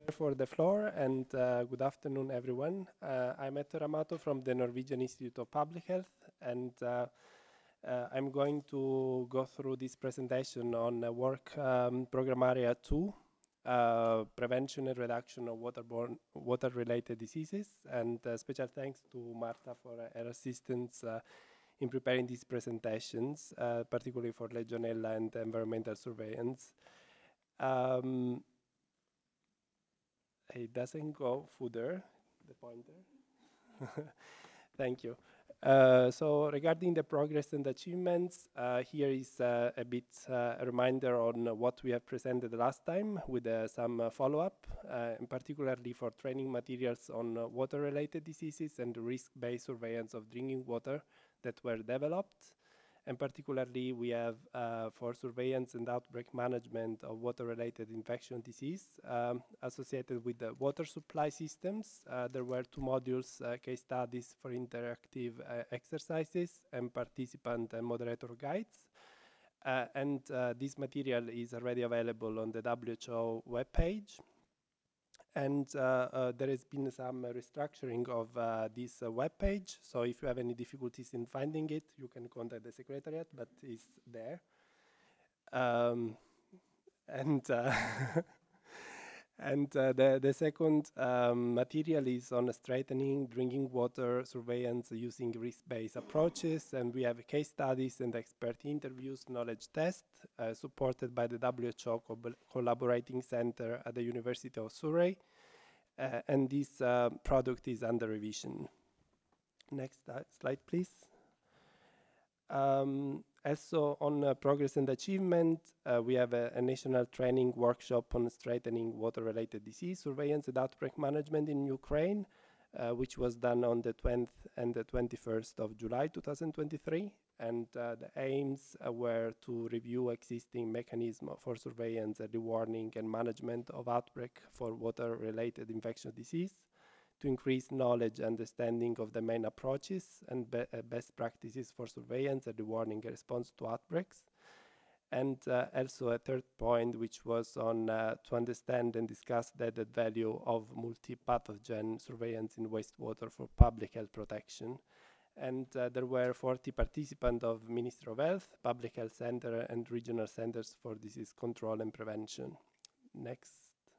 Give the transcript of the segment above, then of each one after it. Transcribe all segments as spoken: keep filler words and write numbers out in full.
for the floor, and uh, good afternoon, everyone. Uh, I'm Ettore Amato from the Norwegian Institute of Public Health, and uh, uh, I'm going to go through this presentation on uh, work um, program area two, uh, prevention and reduction of waterborne, water-related diseases, and uh, special thanks to Marta for uh, her assistance uh, in preparing these presentations, uh, particularly for Legionella and environmental surveillance. Um, it doesn't go further, the pointer. Thank you. Uh, so regarding the progress and achievements, uh, here is uh, a bit uh, a reminder on uh, what we have presented last time with uh, some uh, follow-up, uh, and particularly for training materials on uh, water-related diseases and risk-based surveillance of drinking water that were developed. And particularly, we have uh, for surveillance and outbreak management of water-related infection disease um, associated with the water supply systems. Uh, there were two modules, uh, case studies for interactive uh, exercises and participant and moderator guides. Uh, and uh, this material is already available on the W H O webpage. And uh, uh, there has been some uh, restructuring of uh, this uh, web page. So if you have any difficulties in finding it, you can contact the secretariat, but it's there. Um, and uh, and uh, the, the second um, material is on strengthening drinking water surveillance using risk-based approaches. And we have case studies and expert interviews, knowledge tests, uh, supported by the W H O co Collaborating Center at the University of Surrey. Uh, and this uh, product is under revision. Next uh, slide, please. Um, also on uh, progress and achievement, uh, we have a, a national training workshop on strengthening water-related disease surveillance and outbreak management in Ukraine, uh, which was done on the twentieth and the twenty-first of July two thousand twenty-three. And uh, the aims uh, were to review existing mechanism for surveillance, early warning, and management of outbreak for water-related infectious disease, to increase knowledge, understanding of the main approaches and be uh, best practices for surveillance and warning and response to outbreaks. And uh, also a third point, which was on uh, to understand and discuss the added value of multi-pathogen surveillance in wastewater for public health protection. And uh, there were forty participants of Ministry of Health, Public Health Center, and regional centers for disease control and prevention. Next.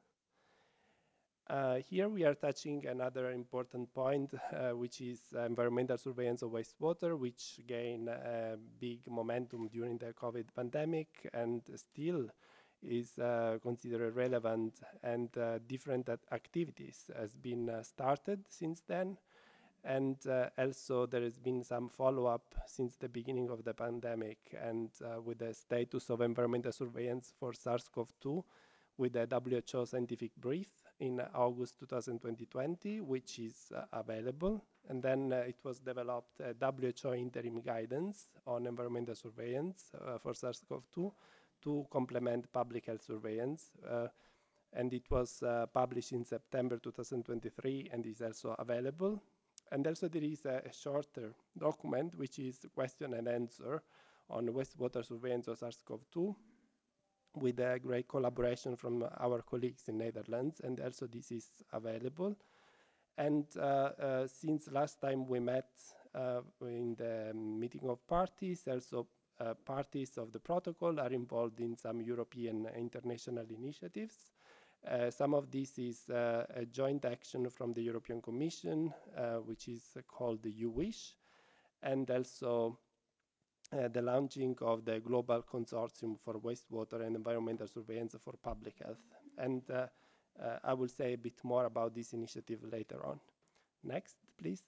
Uh, here we are touching another important point, uh, which is uh, environmental surveillance of wastewater, which gained uh, big momentum during the COVID pandemic and still is uh, considered relevant, and uh, different activities has been uh, started since then. And uh, also there has been some follow-up since the beginning of the pandemic, and uh, with the status of environmental surveillance for SARS-CoV two with the W H O scientific brief in August two thousand twenty, which is uh, available. And then uh, it was developed a W H O interim guidance on environmental surveillance uh, for SARS-CoV two to complement public health surveillance. Uh, and it was uh, published in September two thousand twenty-three and is also available. And also there is a, a shorter document, which is question and answer on wastewater surveillance of SARS-CoV two, with a great collaboration from our colleagues in Netherlands, and also this is available. And uh, uh, since last time we met uh, in the meeting of parties, also uh, parties of the protocol are involved in some European international initiatives. Uh, some of this is uh, a joint action from the European Commission, uh, which is uh, called the U WISH, and also uh, the launching of the Global Consortium for Wastewater and Environmental Surveillance for Public Health. And uh, uh, I will say a bit more about this initiative later on. Next, please.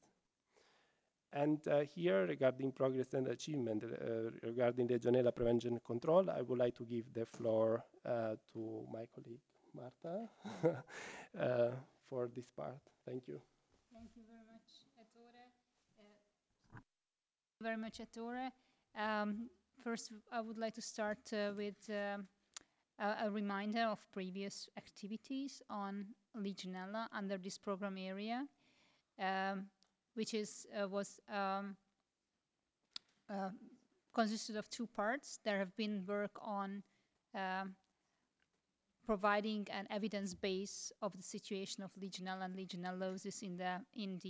And uh, here, regarding progress and achievement, uh, regarding the Legionella prevention and control, I would like to give the floor uh, to my colleague, Marta, uh, for this part. Thank you. Thank you very much, Ettore. Uh, very much, Ettore. Um, first, I would like to start uh, with um, a, a reminder of previous activities on Legionella under this program area, um, which is uh, was um, uh, consisted of two parts. There have been work on um, providing an evidence base of the situation of Legionella and Legionellosis in the in